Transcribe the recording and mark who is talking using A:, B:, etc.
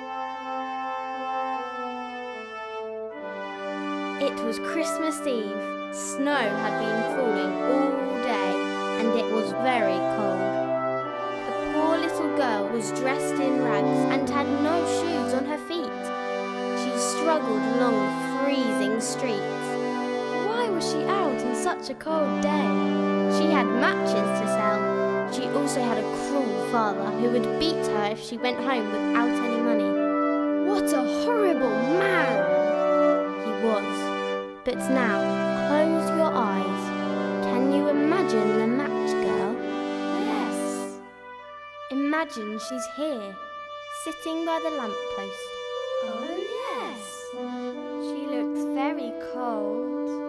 A: It was Christmas Eve. Snow had been falling all day, and it was very cold. The poor little girl was dressed in rags and had no shoes on her feet. She struggled along the freezing streets. Why was she out on such a cold day? She had matches to sell. She also had a cruel father who would beat her if she went home without any money. What a horrible man he was. But now, close your eyes. Can you imagine the match girl? Yes. Imagine she's here, sitting by the lamppost.
B: Oh, yes. She looks very cold.